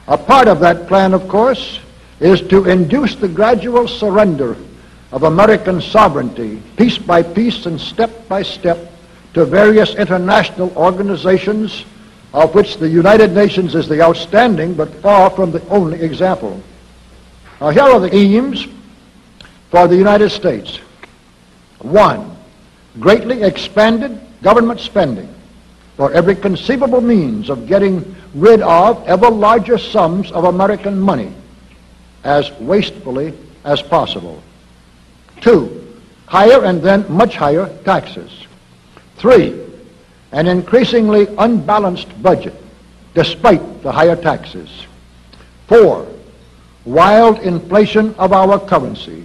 A part of that plan, of course, is to induce the gradual surrender of American sovereignty, piece by piece and step by step, to various international organizations, of which the United Nations is the outstanding but far from the only example. Now, here are the aims for the United States. 1, greatly expanded government spending for every conceivable means of getting rid of ever larger sums of American money as wastefully as possible. 2, higher and then much higher taxes. 3, an increasingly unbalanced budget despite the higher taxes. 4, wild inflation of our currency.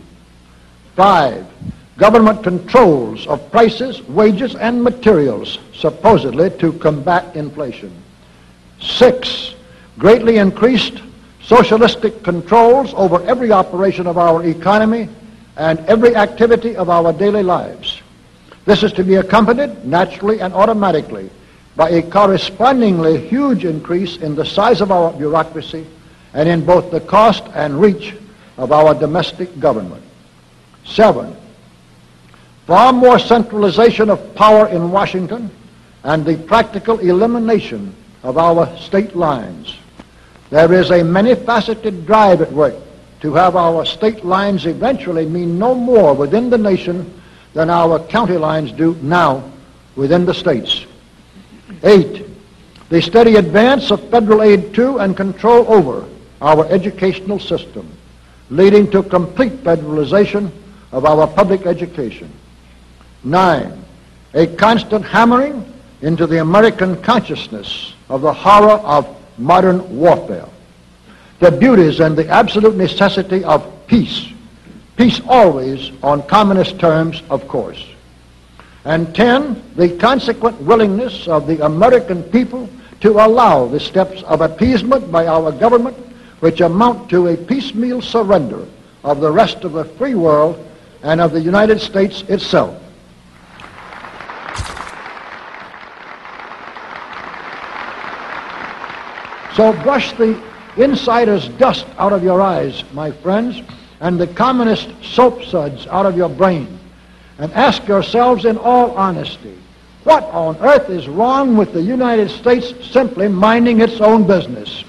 5, government controls of prices, wages, and materials, supposedly to combat inflation. 6, greatly increased socialistic controls over every operation of our economy and every activity of our daily lives. This is to be accompanied naturally and automatically by a correspondingly huge increase in the size of our bureaucracy and in both the cost and reach of our domestic government. 7, far more centralization of power in Washington and the practical elimination of our state lines. There is a many-faceted drive at work to have our state lines eventually mean no more within the nation than our county lines do now within the states. 8, the steady advance of federal aid to and control over our educational system, leading to complete federalization of our public education. 9, a constant hammering into the American consciousness of the horror of modern warfare, the beauties and the absolute necessity of peace. Peace always on communist terms, of course. And 10, the consequent willingness of the American people to allow the steps of appeasement by our government which amount to a piecemeal surrender of the rest of the free world and of the United States itself. So brush the insider's dust out of your eyes, my friends, and the communist soap suds out of your brain, and ask yourselves in all honesty, what on earth is wrong with the United States simply minding its own business?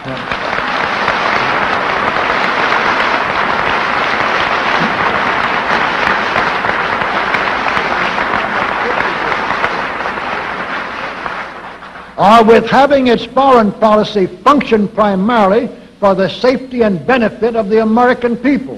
Or with having its foreign policy function primarily for the safety and benefit of the American people.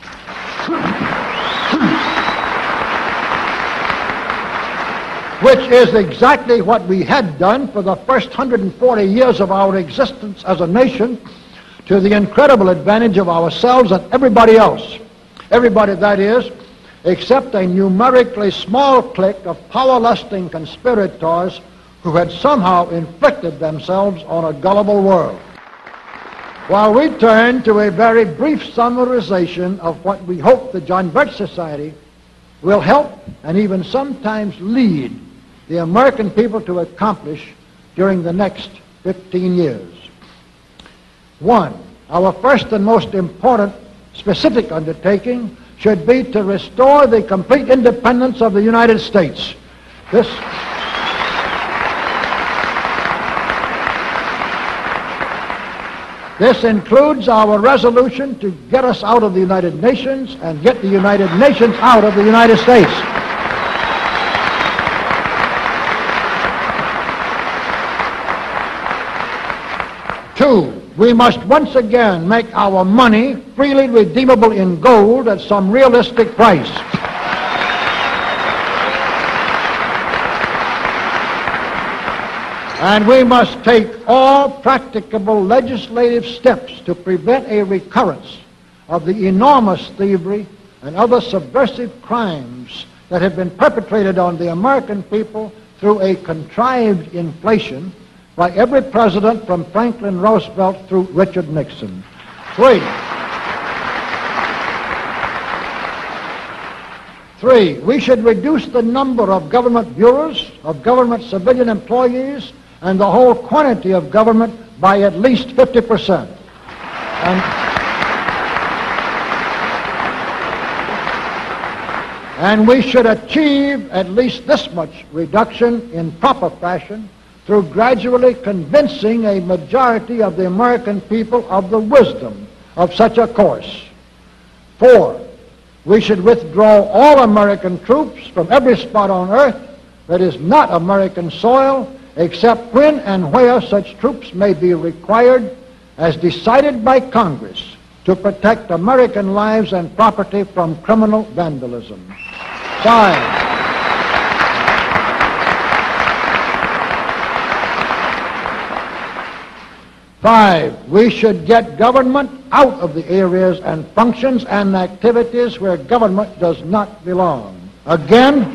Which is exactly what we had done for the first 140 years of our existence as a nation, to the incredible advantage of ourselves and everybody else. Everybody, that is, except a numerically small clique of power-lusting conspirators who had somehow inflicted themselves on a gullible world. While we turn to a very brief summarization of what we hope the John Birch Society will help and even sometimes lead the American people to accomplish during the next 15 years. 1, our first and most important specific undertaking should be to restore the complete independence of the United States. This includes our resolution to get us out of the United Nations and get the United Nations out of the United States. Two, we must once again make our money freely redeemable in gold at some realistic price. And we must take all practicable legislative steps to prevent a recurrence of the enormous thievery and other subversive crimes that have been perpetrated on the American people through a contrived inflation by every president from Franklin Roosevelt through Richard Nixon. 3, we should reduce the number of government bureaus, of government civilian employees, and the whole quantity of government by at least 50%. And we should achieve at least this much reduction in proper fashion through gradually convincing a majority of the American people of the wisdom of such a course. 4, we should withdraw all American troops from every spot on earth that is not American soil, except when and where such troops may be required as decided by Congress to protect American lives and property from criminal vandalism. 5, we should get government out of the areas and functions and activities where government does not belong. Again,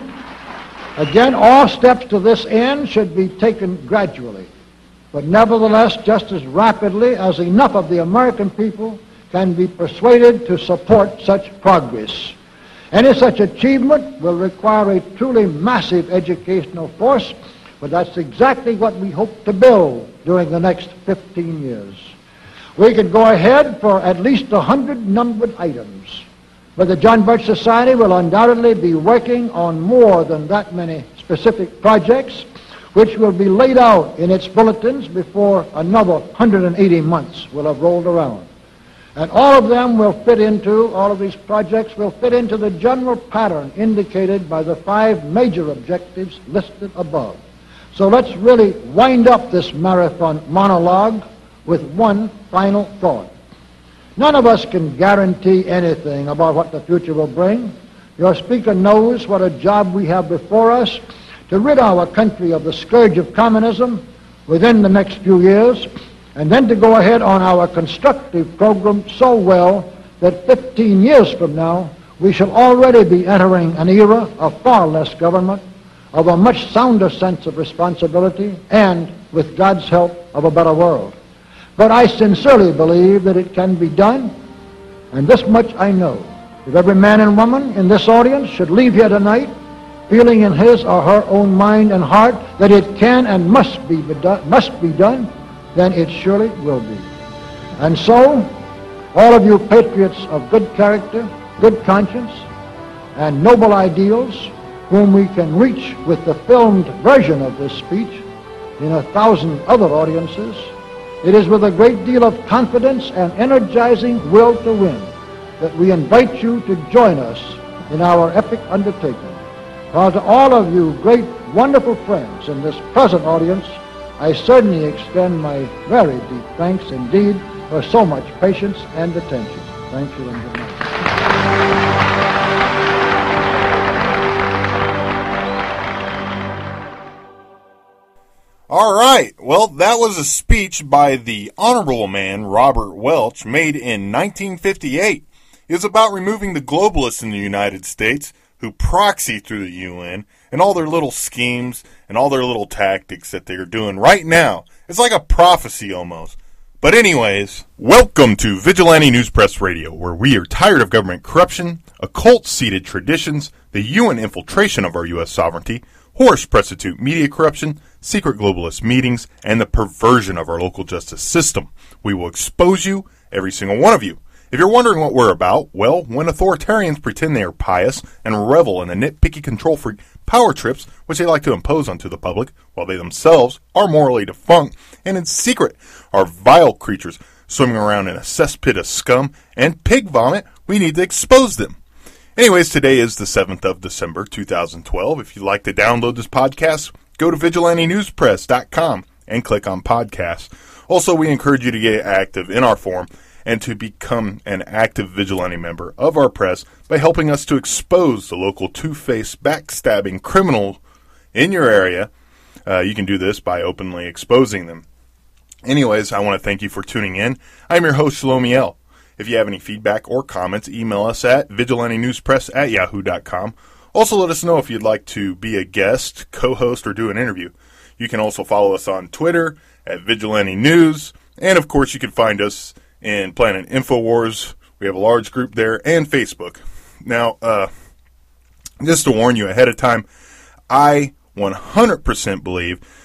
all steps to this end should be taken gradually, but nevertheless just as rapidly as enough of the American people can be persuaded to support such progress. Any such achievement will require a truly massive educational force, but that's exactly what we hope to build during the next 15 years. We could go ahead for at least 100 numbered items, but the John Birch Society will undoubtedly be working on more than that many specific projects, which will be laid out in its bulletins before another 180 months will have rolled around. And all of these projects will fit into the general pattern indicated by the 5 major objectives listed above. So let's really wind up this marathon monologue with one final thought. None of us can guarantee anything about what the future will bring. Your speaker knows what a job we have before us to rid our country of the scourge of communism within the next few years, and then to go ahead on our constructive program so well that 15 years from now we shall already be entering an era of far less government, of a much sounder sense of responsibility, and, with God's help, of a better world. But I sincerely believe that it can be done, and this much I know. If every man and woman in this audience should leave here tonight feeling in his or her own mind and heart that it can and must be done, then it surely will be. And so, all of you patriots of good character, good conscience, and noble ideals, whom we can reach with the filmed version of this speech in 1,000 other audiences, it is with a great deal of confidence and energizing will to win that we invite you to join us in our epic undertaking. While to all of you great, wonderful friends in this present audience, I certainly extend my very deep thanks indeed for so much patience and attention. Thank you and good night. All right. Well, that was a speech by the Honorable Man Robert Welch made in 1958. It was about removing the globalists in the United States who proxy through the UN and all their little schemes and all their little tactics that they're doing right now. It's like a prophecy almost. But anyways, welcome to Vigilante News Press Radio, where we are tired of government corruption, occult-seated traditions, the UN infiltration of our U.S. sovereignty, horse prostitute media corruption, secret globalist meetings, and the perversion of our local justice system. We will expose you, every single one of you. If you're wondering what we're about, well, when authoritarians pretend they are pious and revel in the nitpicky control freak power trips which they like to impose onto the public, while they themselves are morally defunct and in secret are vile creatures swimming around in a cesspit of scum and pig vomit, we need to expose them. Anyways, today is the 7th of December, 2012. If you'd like to download this podcast, go to vigilantenewspress.com and click on podcasts. Also, we encourage you to get active in our forum and to become an active vigilante member of our press by helping us to expose the local two-faced backstabbing criminal in your area. You can do this by openly exposing them. Anyways, I want to thank you for tuning in. I'm your host, Shlomiel. If you have any feedback or comments, email us at vigilantenewspress@yahoo.com. Also, let us know if you'd like to be a guest, co-host, or do an interview. You can also follow us on Twitter at Vigilante News, and of course, you can find us in Planet InfoWars. We have a large group there, and Facebook. Now, just to warn you ahead of time, I 100% believe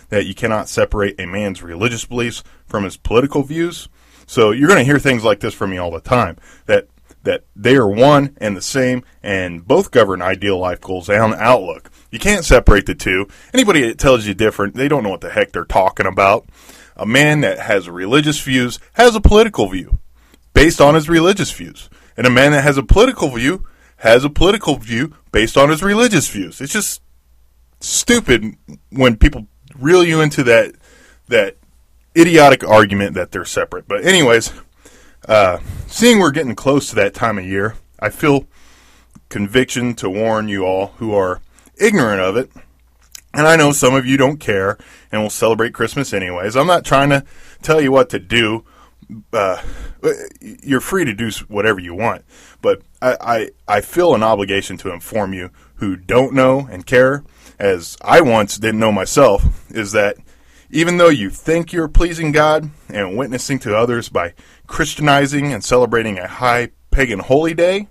that you cannot separate a man's religious beliefs from his political views. So you're going to hear things like this from me all the time, that they are one and the same, and both govern ideal life goals and outlook. You can't separate the two. Anybody that tells you different, they don't know what the heck they're talking about. A man that has religious views has a political view based on his religious views. And a man that has a political view has a political view based on his religious views. It's just stupid when people reel you into that idiotic argument that they're separate. But anyways, seeing we're getting close to that time of year, I feel conviction to warn you all who are ignorant of it. And I know some of you don't care and will celebrate Christmas anyways. I'm not trying to tell you what to do. You're free to do whatever you want. But I feel an obligation to inform you who don't know and care, as I once didn't know myself, is that even though you think you're pleasing God and witnessing to others by Christianizing and celebrating a high pagan holy day,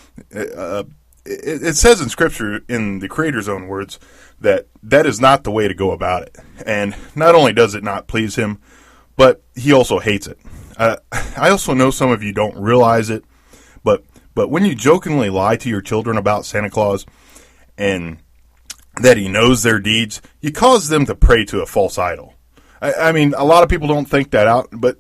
it says in Scripture, in the Creator's own words, that is not the way to go about it. And not only does it not please Him, but He also hates it. I also know some of you don't realize it, but when you jokingly lie to your children about Santa Claus and that he knows their deeds, you cause them to pray to a false idol. I mean, a lot of people don't think that out, but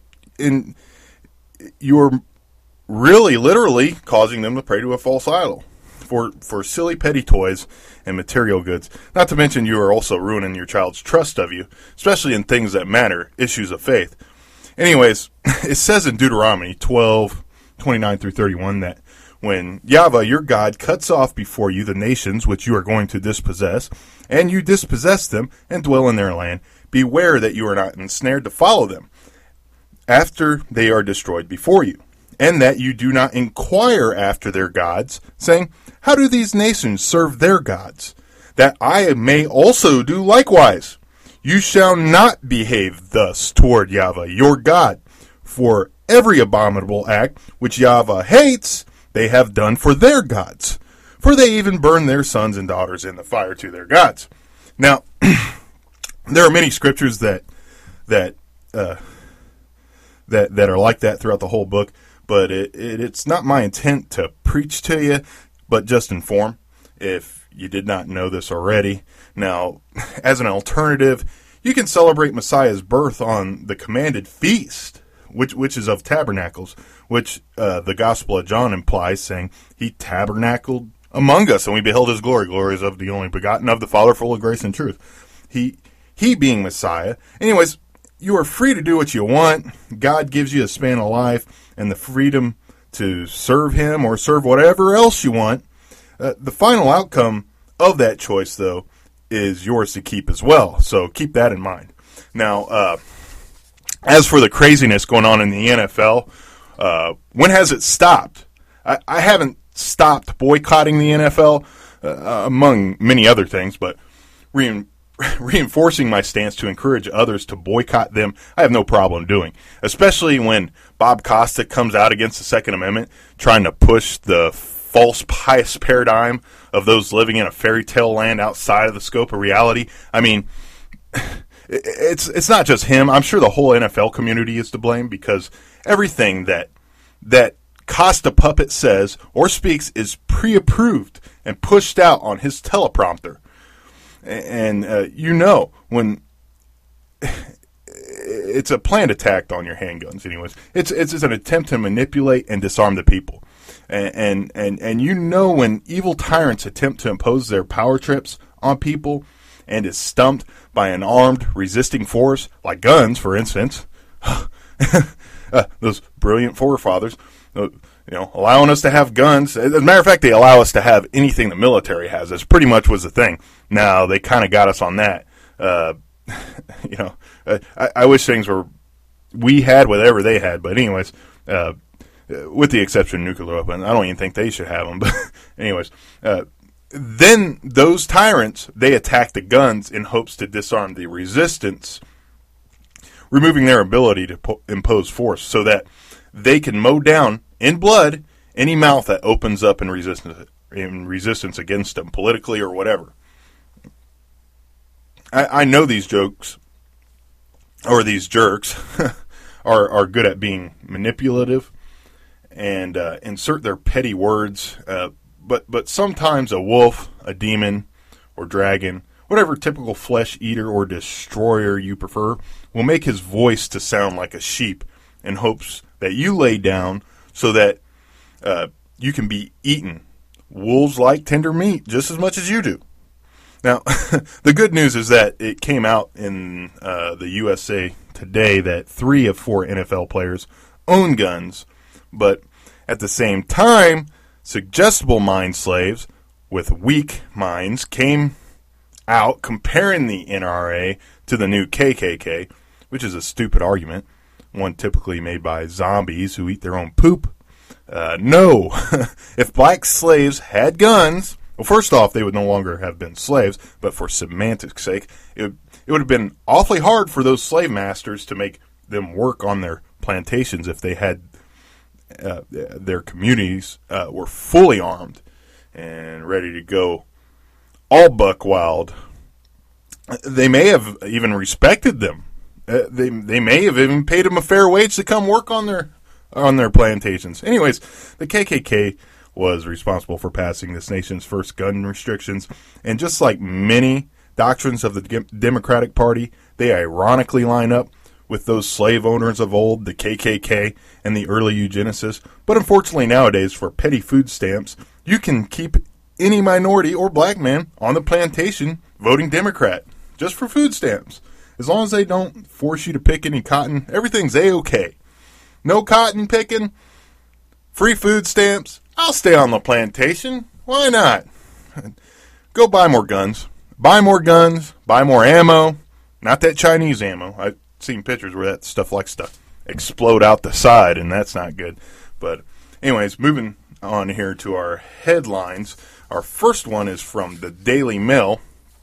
you're really literally causing them to pray to a false idol for silly petty toys and material goods. Not to mention you are also ruining your child's trust of you, especially in things that matter, issues of faith. Anyways, it says in Deuteronomy 12:29-31 that when Yahweh your God cuts off before you the nations which you are going to dispossess, and you dispossess them and dwell in their land, beware that you are not ensnared to follow them after they are destroyed before you, and that you do not inquire after their gods, saying, how do these nations serve their gods, that I may also do likewise? You shall not behave thus toward Yahweh your God, for every abominable act which Yahweh hates they have done for their gods, for they even burn their sons and daughters in the fire to their gods. Now, there are many scriptures that are like that throughout the whole book, but it's not my intent to preach to you, but just inform, if you did not know this already. Now, as an alternative, you can celebrate Messiah's birth on the commanded feast, which is of tabernacles, which the Gospel of John implies, saying, he tabernacled among us, and we beheld his glory. Glory is of the only begotten of the Father, full of grace and truth. He being Messiah. Anyways, you are free to do what you want. God gives you a span of life and the freedom to serve him or serve whatever else you want. The final outcome of that choice, though, is yours to keep as well. So keep that in mind. Now, as for the craziness going on in the NFL, when has it stopped? I haven't stopped boycotting the NFL, among many other things, but reinforcing my stance to encourage others to boycott them, I have no problem doing. Especially when Bob Costa comes out against the Second Amendment, trying to push the false pious paradigm of those living in a fairy tale land outside of the scope of reality. I mean, it's not just him. I'm sure the whole NFL community is to blame, because everything that Costa Puppet says or speaks is pre-approved and pushed out on his teleprompter. And when it's a planned attack on your handguns. Anyways, it's an attempt to manipulate and disarm the people. And when evil tyrants attempt to impose their power trips on people and is stumped by an armed resisting force, like guns, for instance, those brilliant forefathers, allowing us to have guns. As a matter of fact, they allow us to have anything the military has. That's pretty much was the thing. Now, they kind of got us on that. I wish we had whatever they had, but anyways, with the exception of nuclear weapons, I don't even think they should have them. But anyways, then those tyrants, they attack the guns in hopes to disarm the resistance, removing their ability to impose force so that they can mow down in blood any mouth that opens up in resistance against them, politically or whatever. I know these jokes or these jerks, are good at being manipulative and insert their petty words. But sometimes a wolf, a demon, or dragon, whatever typical flesh eater or destroyer you prefer, will make his voice to sound like a sheep in hopes that you lay down so that you can be eaten. Wolves like tender meat just as much as you do. Now, the good news is that it came out in the USA Today that 3 of 4 NFL players own guns, but at the same time, suggestible mind slaves with weak minds came out comparing the NRA to the new KKK, which is a stupid argument, one typically made by zombies who eat their own poop. No, if black slaves had guns, well, first off, they would no longer have been slaves, but for semantics' sake, it would have been awfully hard for those slave masters to make them work on their plantations if they had their communities were fully armed and ready to go all buck wild. They may have even respected them. They may have even paid them a fair wage to come work on their plantations. Anyways, the KKK was responsible for passing this nation's first gun restrictions, and just like many doctrines of the Democratic Party, they ironically line up with those slave owners of old, the KKK, and the early eugenicists. But unfortunately nowadays, for petty food stamps, you can keep any minority or black man on the plantation voting Democrat, just for food stamps. As long as they don't force you to pick any cotton, everything's A-okay. No cotton picking, free food stamps, I'll stay on the plantation. Why not? Go buy more guns. Buy more guns, buy more ammo. Not that Chinese ammo. I've seen pictures where that stuff likes to explode out the side, and that's not good. But anyways, moving on here to our headlines. Our first one is from the Daily Mail.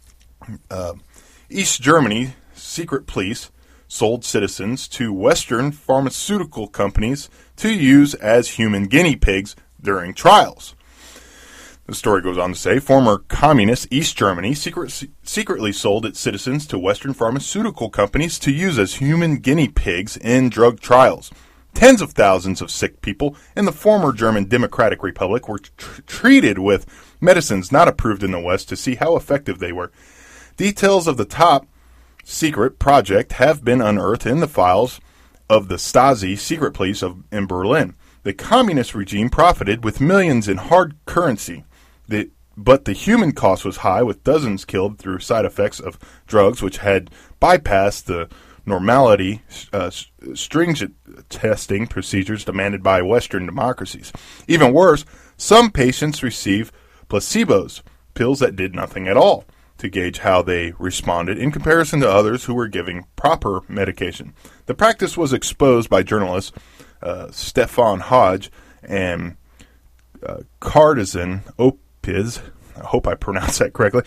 East Germany secret police sold citizens to Western pharmaceutical companies to use as human guinea pigs during trials. The story goes on to say, former communist East Germany secretly sold its citizens to Western pharmaceutical companies to use as human guinea pigs in drug trials. Tens of thousands of sick people in the former German Democratic Republic were treated with medicines not approved in the West to see how effective they were. Details of the top secret project have been unearthed in the files of the Stasi secret police in Berlin. The communist regime profited with millions in hard currency, but the human cost was high, with dozens killed through side effects of drugs which had bypassed the normality stringent testing procedures demanded by Western democracies. Even worse, some patients received placebos, pills that did nothing at all, to gauge how they responded in comparison to others who were giving proper medication. The practice was exposed by journalists Stefan Hodge and Cardisan Opiz, I hope I pronounced that correctly,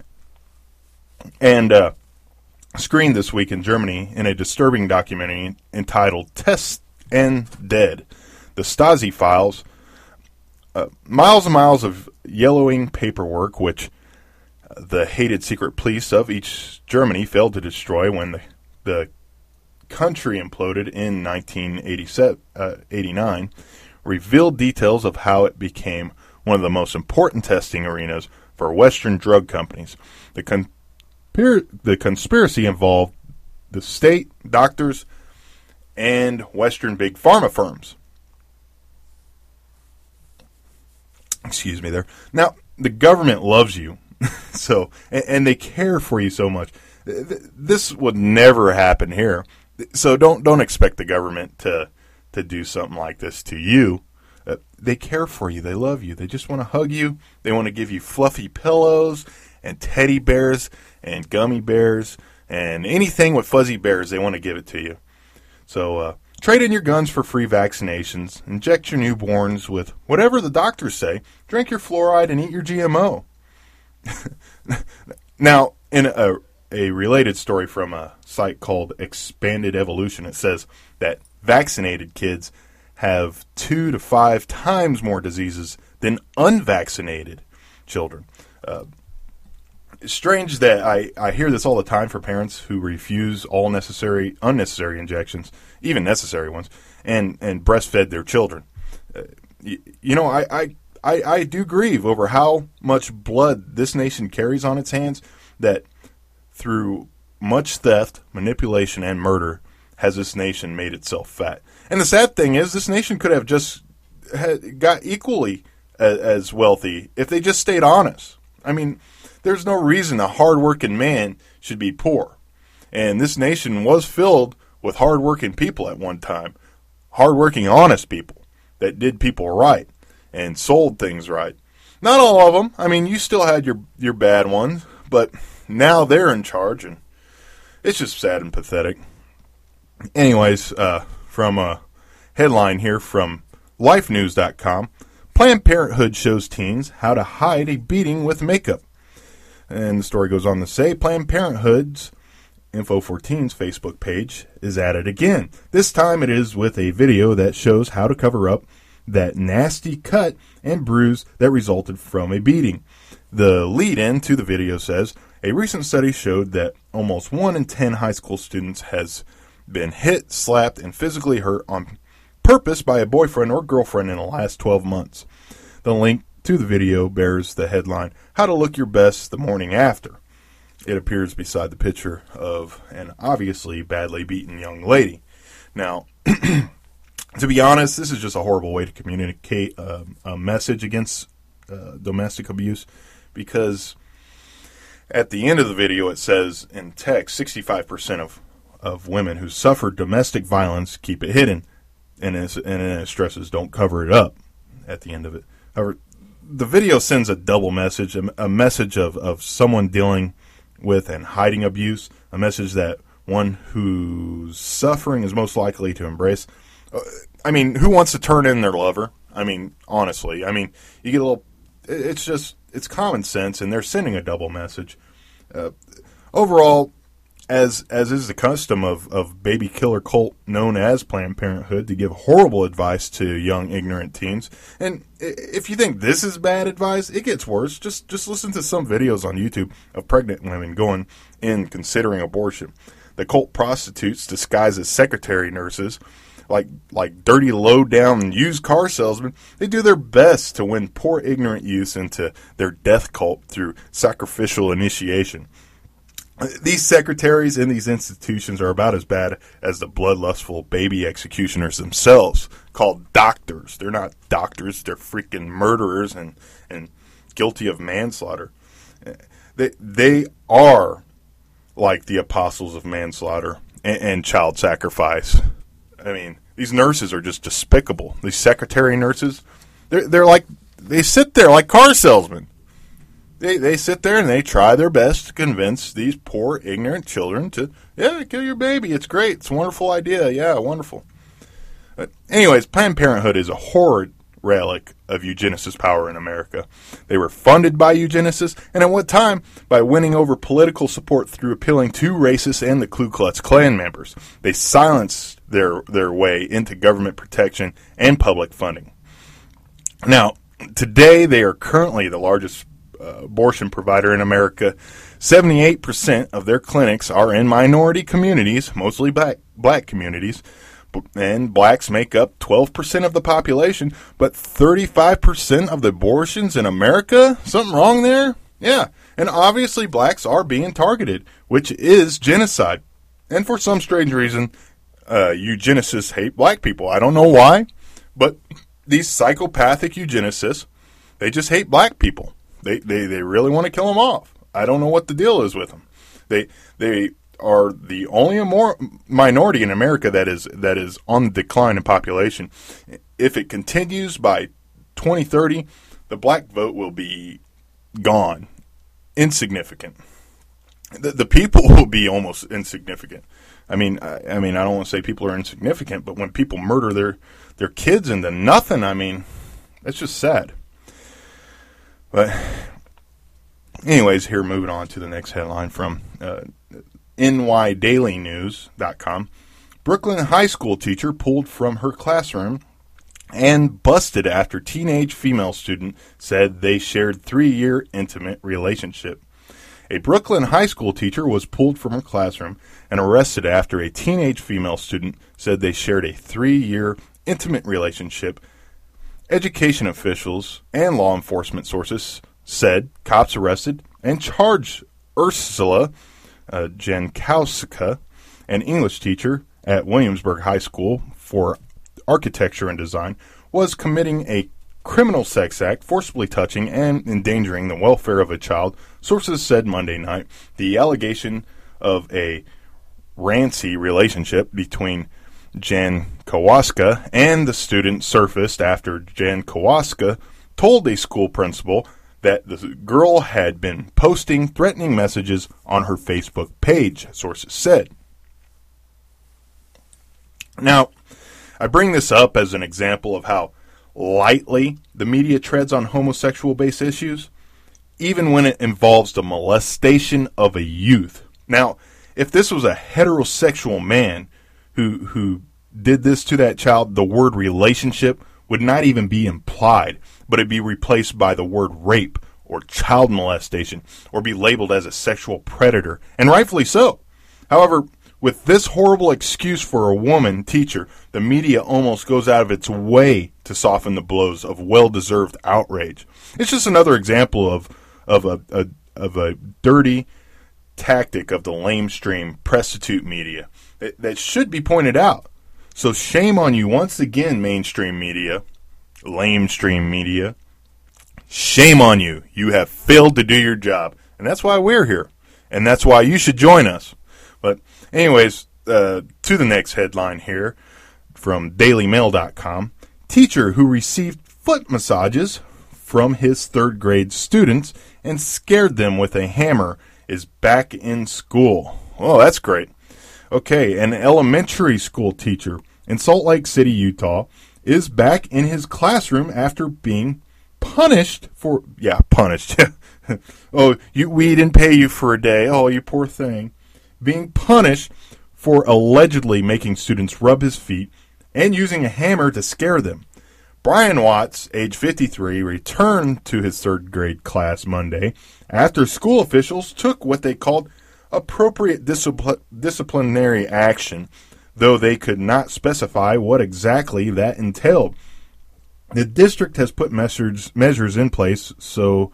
and screened this week in Germany in a disturbing documentary entitled Test and Dead. The Stasi files, miles and miles of yellowing paperwork, which the hated secret police of each Germany failed to destroy when the country imploded in 1989, revealed details of how it became one of the most important testing arenas for Western drug companies. The conspiracy involved the state, doctors, and Western big pharma firms. Excuse me there. Now, the government loves you. So, and they care for you so much. This would never happen here. So don't expect the government to do something like this to you. They care for you. They love you. They just want to hug you. They want to give you fluffy pillows and teddy bears and gummy bears and anything with fuzzy bears. They want to give it to you. So trade in your guns for free vaccinations. Inject your newborns with whatever the doctors say. Drink your fluoride and eat your GMO. Now, in a related story from a site called Expanded Evolution, it says that vaccinated kids have 2 to 5 times more diseases than unvaccinated children. strange that I hear this all the time for parents who refuse all unnecessary injections, even necessary ones, and breastfed their children. I do grieve over how much blood this nation carries on its hands, that through much theft, manipulation, and murder has this nation made itself fat. And the sad thing is, this nation could have just got equally as wealthy if they just stayed honest. I mean, there's no reason a hard-working man should be poor. And this nation was filled with hard-working people at one time. Hard-working, honest people that did people right and sold things right. Not all of them. I mean, you still had your bad ones, but now they're in charge, and it's just sad and pathetic. Anyways, from a headline here from lifenews.com, Planned Parenthood shows teens how to hide a beating with makeup. And the story goes on to say, Planned Parenthood's Info for Teens Facebook page is at it again. This time it is with a video that shows how to cover up that nasty cut and bruise that resulted from a beating. The lead-in to the video says, a recent study showed that almost 1 in 10 high school students has been hit, slapped, and physically hurt on purpose by a boyfriend or girlfriend in the last 12 months. The link to the video bears the headline, How to Look Your Best the Morning After. It appears beside the picture of an obviously badly beaten young lady. Now, to be honest, this is just a horrible way to communicate a message against domestic abuse, because at the end of the video it says in text, 65% of women who suffer domestic violence keep it hidden, and it stresses don't cover it up at the end of it. However, the video sends a double message, a message of someone dealing with and hiding abuse, a message that one who's suffering is most likely to embrace. I mean, who wants to turn in their lover? I mean, honestly. I mean, you get a little... It's common sense, and they're sending a double message. Overall, as is the custom of baby killer cult known as Planned Parenthood, to give horrible advice to young, ignorant teens. And if you think this is bad advice, it gets worse. Just listen to some videos on YouTube of pregnant women going in considering abortion. The cult prostitutes disguised as secretary nurses, like dirty, low-down used car salesmen. They do their best to win poor, ignorant youths into their death cult through sacrificial initiation. These secretaries in these institutions are about as bad as the bloodlustful baby executioners themselves, called doctors. They're not doctors. They're freaking murderers and guilty of manslaughter. They are like the apostles of manslaughter and child sacrifice. I mean, these nurses are just despicable. These secretary nurses, they sit there like car salesmen. They sit there and they try their best to convince these poor, ignorant children to, kill your baby. It's great. It's a wonderful idea. Yeah, wonderful. But anyways, Planned Parenthood is a horrid relic of eugenicist power in America. They were funded by eugenicists, and at what time? By winning over political support through appealing to racists and the Ku Klux Klan members. They silenced their way into government protection and public funding. Now, today they are currently the largest abortion provider in America. 78% of their clinics are in minority communities, mostly black communities, and blacks make up 12% of the population, but 35% of the abortions in America? Something wrong there? Yeah, and obviously blacks are being targeted, which is genocide. And for some strange reason, eugenicists hate black people. I don't know why, but these psychopathic eugenicists, they just hate black people. They really want to kill them off. I don't know what the deal is with them. They are the only minority in America that is on the decline in population. If it continues by 2030, the black vote will be gone, insignificant. The people will be almost insignificant. I mean, I don't want to say people are insignificant, but when people murder their kids into nothing, I mean, that's just sad. But anyways, here, moving on to the next headline from nydailynews.com. Brooklyn high school teacher pulled from her classroom and busted after teenage female student said they shared 3-year intimate relationship. A Brooklyn high school teacher was pulled from her classroom and arrested after a teenage female student said they shared a 3-year intimate relationship. Education officials and law enforcement sources said cops arrested and charged Ursula Jankowska, an English teacher at Williamsburg High School for architecture and design, was committing a criminal sex act, forcibly touching and endangering the welfare of a child. Sources said Monday night the allegation of a rancid relationship between Jankowska and the student surfaced after Jankowska told a school principal that the girl had been posting threatening messages on her Facebook page, sources said. Now, I bring this up as an example of how lightly the media treads on homosexual-based issues, even when it involves the molestation of a youth. Now, if this was a heterosexual man who did this to that child, the word relationship would not even be implied, but it'd be replaced by the word rape or child molestation, or be labeled as a sexual predator, and rightfully so. However, with this horrible excuse for a woman teacher, the media almost goes out of its way to soften the blows of well-deserved outrage. It's just another example of a dirty tactic of the lamestream prostitute media that should be pointed out. So shame on you once again, mainstream media, lamestream media. Shame on you. You have failed to do your job. And that's why we're here. And that's why you should join us. But anyways, to the next headline here from DailyMail.com. Teacher who received foot massages from his third grade students and scared them with a hammer is back in school. Oh, that's great. Okay, an elementary school teacher in Salt Lake City, Utah, is back in his classroom after being punished for, punished. Oh, we didn't pay you for a day. Oh, you poor thing. Being punished for allegedly making students rub his feet and using a hammer to scare them. Brian Watts, age 53, returned to his third grade class Monday after school officials took what they called appropriate disciplinary action, though they could not specify what exactly that entailed. The district has put measures in place so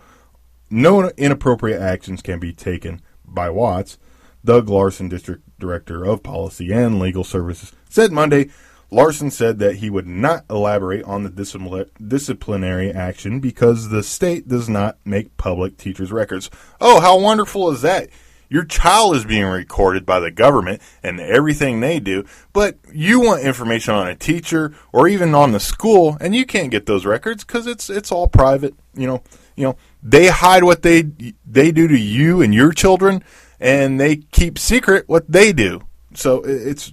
no inappropriate actions can be taken by Watts. Doug Larson, District Director of Policy and Legal Services, said Monday. Larson said that he would not elaborate on the disciplinary action because the state does not make public teachers' records. Oh, how wonderful is that? Your child is being recorded by the government and everything they do, but you want information on a teacher or even on the school, and you can't get those records because it's all private. You know, they hide what they do to you and your children, and they keep secret what they do. So it's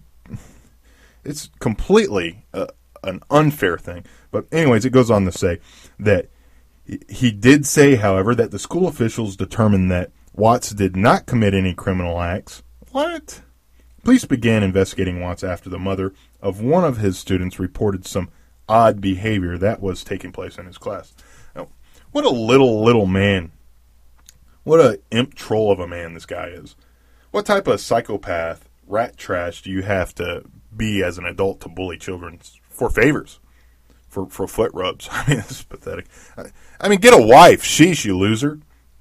completely an unfair thing. But anyways, it goes on to say that he did say, however, that the school officials determined that Watts did not commit any criminal acts. What? Police began investigating Watts after the mother of one of his students reported some odd behavior that was taking place in his class. Now, what a little man. What a imp troll of a man this guy is. What type of psychopath, rat trash do you have to be as an adult to bully children for favors? For foot rubs? I mean, this is pathetic. I mean, get a wife. Sheesh, you loser.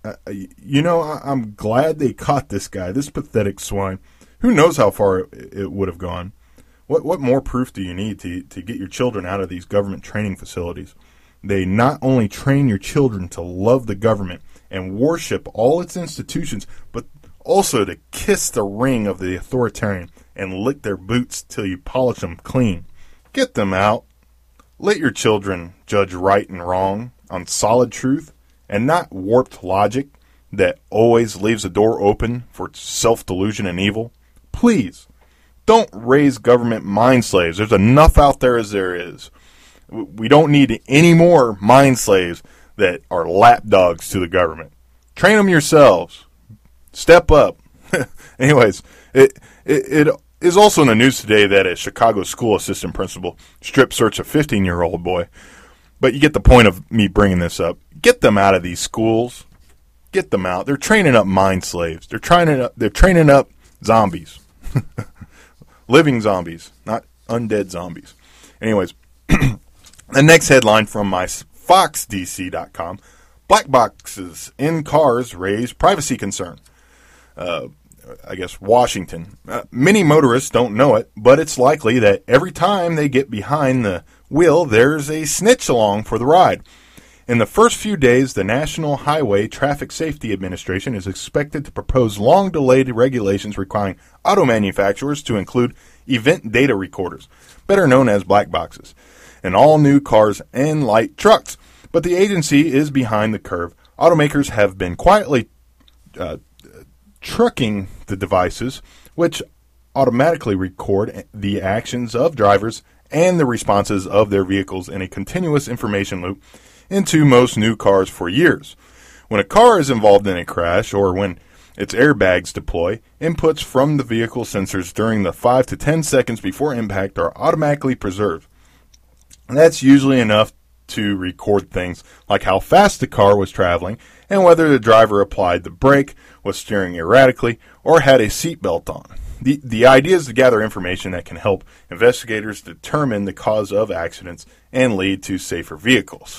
I'm glad they caught this guy, this pathetic swine. Who knows how far it would have gone? What more proof do you need to get your children out of these government training facilities? They not only train your children to love the government and worship all its institutions, but also to kiss the ring of the authoritarian and lick their boots till you polish them clean. Get them out. Let your children judge right and wrong on solid truth and not warped logic that always leaves the door open for self-delusion and evil. Please, don't raise government mind slaves. There's enough out there as there is. We don't need any more mind slaves that are lapdogs to the government. Train them yourselves. Step up. Anyways, it is also in the news today that a Chicago school assistant principal strip searched a 15-year-old boy. But you get the point of me bringing this up. Get them out of these schools. get them out. They're training up mind slaves. They're training up zombies. Living zombies, not undead zombies. Anyways, the next headline from my FoxDC.com: Black boxes in cars raise privacy concern. I guess Washington. Many motorists don't know it, but it's likely that every time they get behind the wheel, there's a snitch along for the ride. In the first few days, the National Highway Traffic Safety Administration is expected to propose long-delayed regulations requiring auto manufacturers to include event data recorders, better known as black boxes, in all new cars and light trucks. But the agency is behind the curve. Automakers have been quietly trucking the devices, which automatically record the actions of drivers and the responses of their vehicles in a continuous information loop into most new cars for years. When a car is involved in a crash or when its airbags deploy, inputs from the vehicle sensors during the 5 to 10 seconds before impact are automatically preserved. And that's usually enough to record things like how fast the car was traveling and whether the driver applied the brake, was steering erratically, or had a seatbelt on. The idea is to gather information that can help investigators determine the cause of accidents and lead to safer vehicles.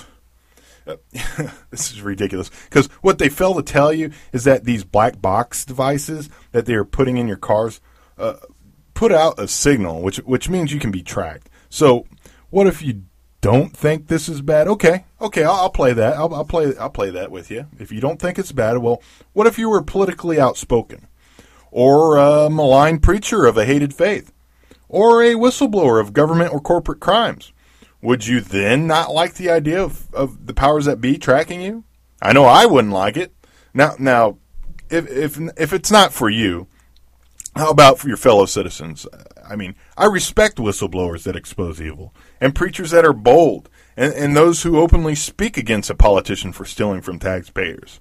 This is ridiculous, because what they fail to tell you is that these black box devices that they are putting in your cars put out a signal, which means you can be tracked. So what if you don't think this is bad? Okay, I'll play that. I'll play that with you. If you don't think it's bad, well, what if you were politically outspoken, or a malign preacher of a hated faith, or a whistleblower of government or corporate crimes? Would you then not like the idea of the powers that be tracking you? I know I wouldn't like it. Now, if it's not for you, how about for your fellow citizens? I mean, I respect whistleblowers that expose evil, and preachers that are bold, and those who openly speak against a politician for stealing from taxpayers.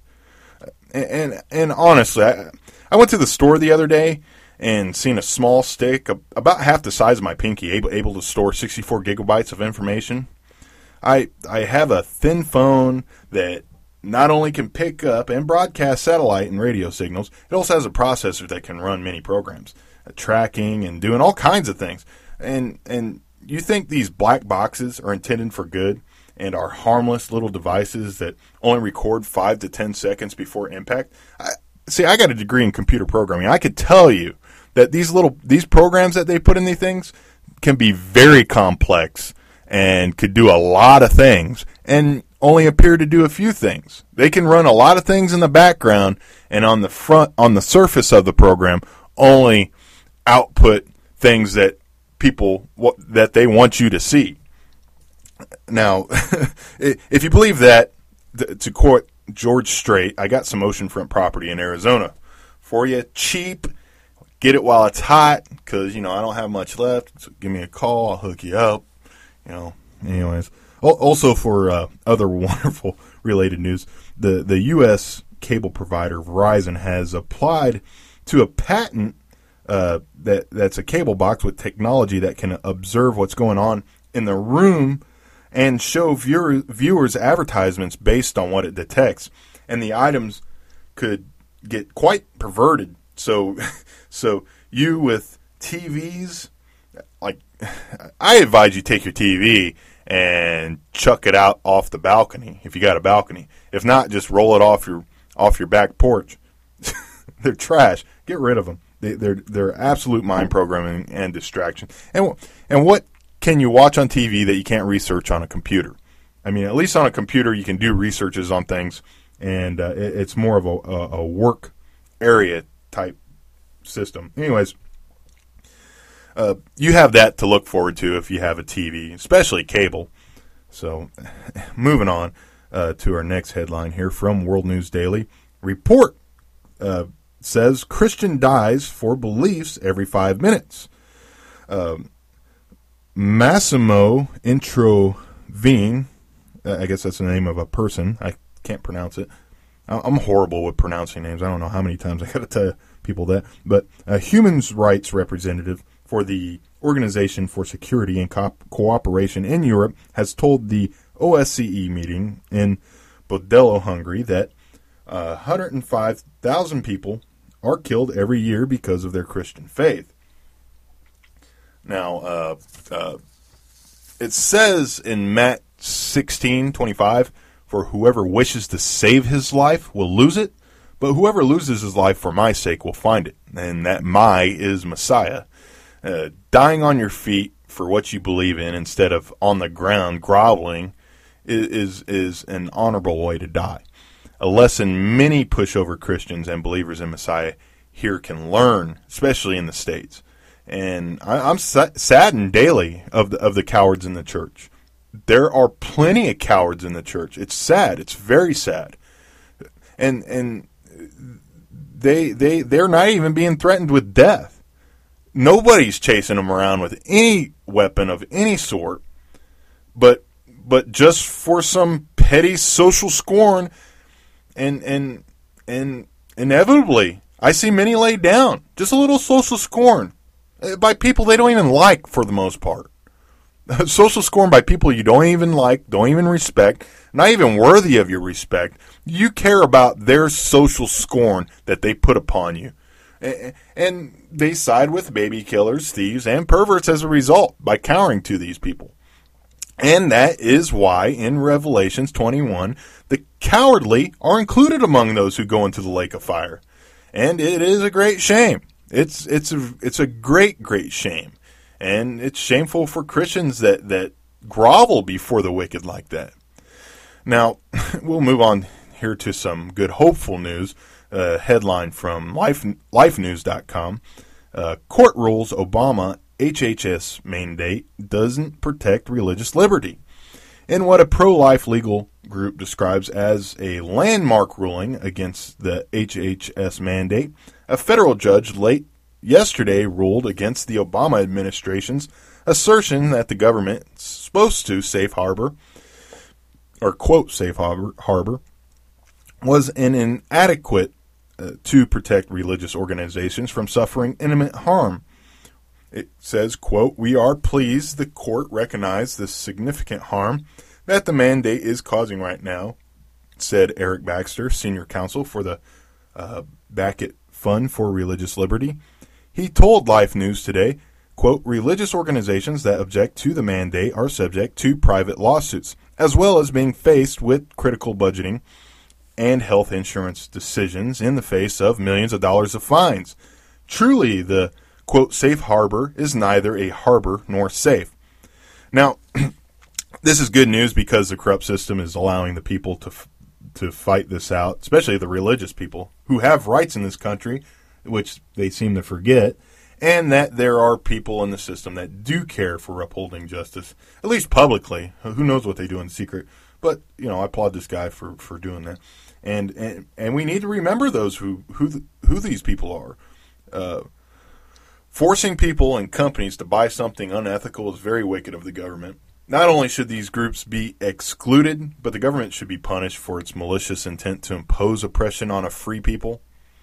And honestly, I went to the store the other day and seen a small stick about half the size of my pinky able to store 64 gigabytes of information. I have a thin phone that not only can pick up and broadcast satellite and radio signals, it also has a processor that can run many programs, tracking and doing all kinds of things. And you think these black boxes are intended for good and are harmless little devices that only record 5 to 10 seconds before impact? I got a degree in computer programming. I could tell you that these programs that they put in these things can be very complex and could do a lot of things and only appear to do a few things. They can run a lot of things in the background, and on the surface of the program, only output things that that they want you to see. Now, if you believe that, to quote George Strait, I got some oceanfront property in Arizona for you, cheap. Get it while it's hot, because I don't have much left. So give me a call, I'll hook you up. Anyways, also for other wonderful related news, the U.S. cable provider Verizon has applied to a patent that's a cable box with technology that can observe what's going on in the room and show viewers advertisements based on what it detects. And the items could get quite perverted. So you with TVs, like, I advise you take your TV and chuck it out off the balcony if you got a balcony. If not, just roll it off your back porch. They're trash. Get rid of them. They're absolute mind programming and distraction. And what can you watch on TV that you can't research on a computer? I mean, at least on a computer you can do researches on things, and it's more of a work area type system. Anyways, you have that to look forward to if you have a TV, especially cable. So, moving on to our next headline here from World News Daily. Report says Christian dies for beliefs every 5 minutes. Massimo Introvine, I guess that's the name of a person. I can't pronounce it. I'm horrible with pronouncing names. I don't know how many times I got to tell people that. But a human rights representative for the Organization for Security and Cooperation in Europe has told the OSCE meeting in Budapest, Hungary, that 105,000 people are killed every year because of their Christian faith. Now, it says in Matt 16:25, for whoever wishes to save his life will lose it, but whoever loses his life for my sake will find it. And that my is Messiah. Dying on your feet for what you believe in instead of on the ground groveling is an honorable way to die. A lesson many pushover Christians and believers in Messiah here can learn, especially in the States. And I'm saddened daily of the cowards in the church. There are plenty of cowards in the church. It's sad. It's very sad. And they're not even being threatened with death. Nobody's chasing them around with any weapon of any sort, but just for some petty social scorn, and inevitably, I see many laid down. Just a little social scorn by people they don't even like for the most part. Social scorn by people you don't even like, don't even respect, not even worthy of your respect. You care about their social scorn that they put upon you. And they side with baby killers, thieves, and perverts as a result by cowering to these people. And that is why in Revelations 21, the cowardly are included among those who go into the lake of fire. And it is a great shame. It's a great, great shame. And it's shameful for Christians that grovel before the wicked like that. Now, we'll move on here to some good, hopeful news. Headline from lifenews.com. Court rules Obama HHS mandate doesn't protect religious liberty. In what a pro-life legal group describes as a landmark ruling against the HHS mandate, a federal judge late yesterday ruled against the Obama administration's assertion that the government's supposed to safe harbor, or quote safe harbor, was an inadequate to protect religious organizations from suffering imminent harm. It says, quote, "We are pleased the court recognized the significant harm that the mandate is causing right now," said Eric Baxter, senior counsel for the Becket Fund for Religious Liberty. He told Life News today, quote, "Religious organizations that object to the mandate are subject to private lawsuits, as well as being faced with critical budgeting and health insurance decisions in the face of millions of dollars of fines. Truly, the, quote, safe harbor is neither a harbor nor safe." Now, this is good news because the corrupt system is allowing the people to fight this out, especially the religious people who have rights in this country, which they seem to forget, and that there are people in the system that do care for upholding justice, at least publicly. Who knows what they do in secret? But, you know, I applaud this guy for doing that. And we need to remember those who these people are. Forcing people and companies to buy something unethical is very wicked of the government. Not only should these groups be excluded, but the government should be punished for its malicious intent to impose oppression on a free people.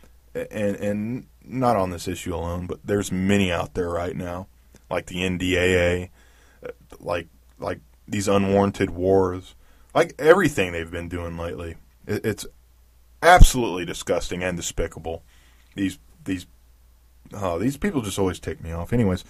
And not on this issue alone, but there's many out there right now, like the NDAA, like these unwarranted wars, like everything they've been doing lately. It's absolutely disgusting and despicable. These people just always tick me off. Anyways,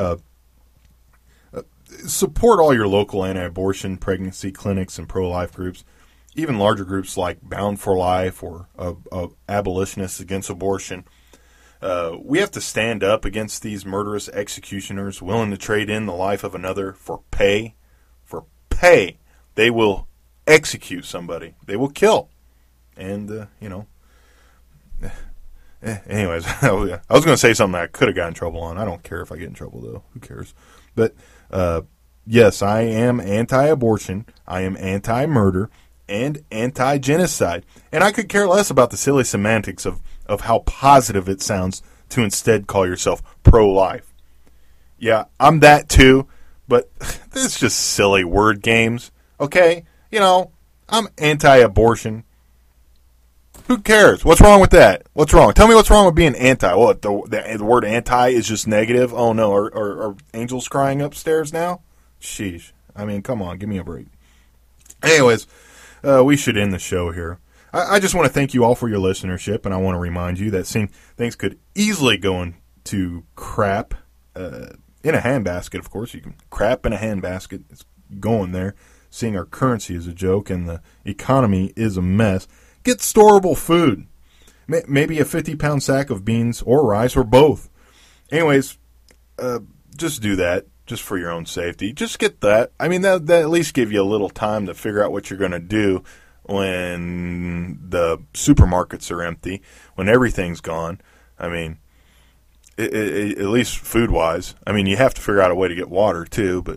support all your local anti-abortion, pregnancy clinics, and pro-life groups. Even larger groups like Bound for Life or abolitionists against abortion. We have to stand up against these murderous executioners willing to trade in the life of another for pay. For pay. They will execute somebody. They will kill. And, anyways, I was going to say something that I could have got in trouble on. I don't care if I get in trouble, though. Who cares? But, yes, I am anti-abortion. I am anti-murder and anti-genocide. And I could care less about the silly semantics of how positive it sounds to instead call yourself pro-life. Yeah, I'm that too, but it's just silly word games, okay? You know, I'm anti-abortion. Who cares? What's wrong with that? What's wrong? Tell me what's wrong with being anti. What, the word anti is just negative? Oh, no, are angels crying upstairs now? Sheesh. I mean, come on, give me a break. Anyways, we should end the show here. I just want to thank you all for your listenership, and I want to remind you that things could easily go into crap in a handbasket, of course. You can crap in a handbasket. It's going there. Seeing our currency is a joke and the economy is a mess. Get storable food. Maybe a 50-pound sack of beans or rice or both. Anyways, just do that just for your own safety. Just get that. I mean, that at least give you a little time to figure out what you're going to do when the supermarkets are empty, when everything's gone. I mean, at least food-wise. I mean, you have to figure out a way to get water, too, but,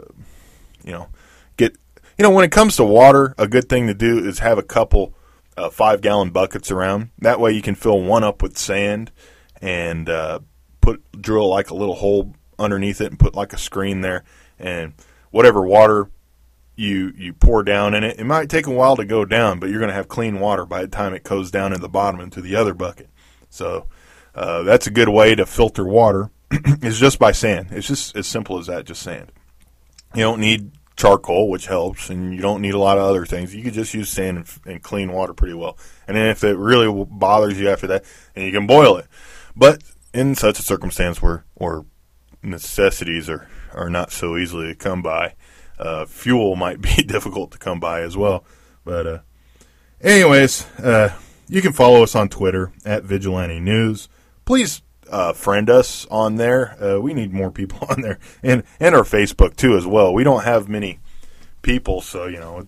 when it comes to water, a good thing to do is have a couple 5-gallon buckets around. That way you can fill one up with sand and drill like a little hole underneath it and put like a screen there. And whatever water you pour down in it, it might take a while to go down, but you're going to have clean water by the time it goes down in the bottom into the other bucket. So that's a good way to filter water is just by sand. It's just as simple as that, just sand. You don't need charcoal, which helps, and you don't need a lot of other things. You can just use sand and clean water pretty well. And then if it really bothers you after that, then you can boil it. But in such a circumstance where necessities are not so easily to come by, fuel might be difficult to come by as well. But anyways, you can follow us on Twitter at Vigilante News. Please friend us on there. We need more people on there, and our Facebook too as well. We don't have many people, so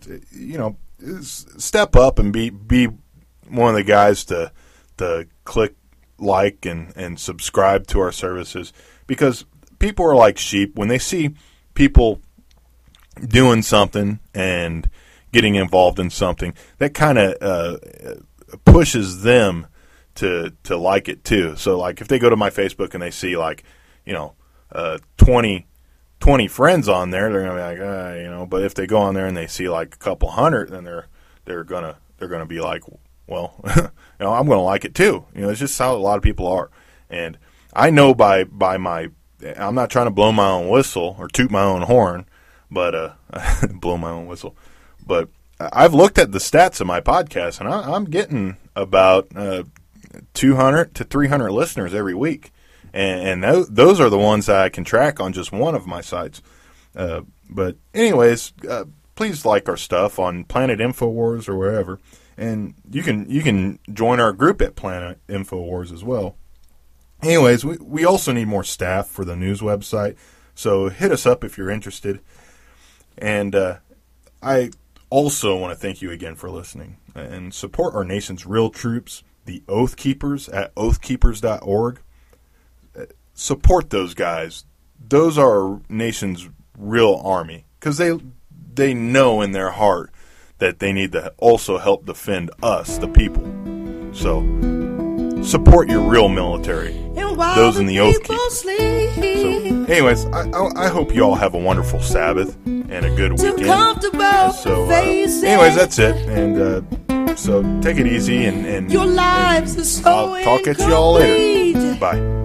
step up and be one of the guys to click like and subscribe to our services, because people are like sheep. When they see people doing something and getting involved in something, that kind of pushes them to like it too. So like if they go to my Facebook and they see 20 friends on there, they're gonna be like, but if they go on there and they see like a couple hundred, then they're gonna be like, well, I'm gonna like it too. It's just how a lot of people are. And I know by my, I'm not trying to blow my own whistle or toot my own horn, but blow my own whistle. But I've looked at the stats of my podcast, and I'm getting about 200 to 300 listeners every week, and those are the ones that I can track on just one of my sites. But anyways, please like our stuff on Planet Infowars or wherever, and you can join our group at Planet Infowars as well. Anyways, we also need more staff for the news website, so hit us up if you're interested. And I also want to thank you again for listening and support our nation's real troops, the Oath Keepers at oathkeepers.org. Support those guys. Those are our nation's real army, because they know in their heart that they need to also help defend us, the people. So support your real military, those in the Oath Keepers. So anyways, I hope you all have a wonderful Sabbath and a good weekend. So anyways, that's it. And so take it easy, and I'll talk at you all later. Bye.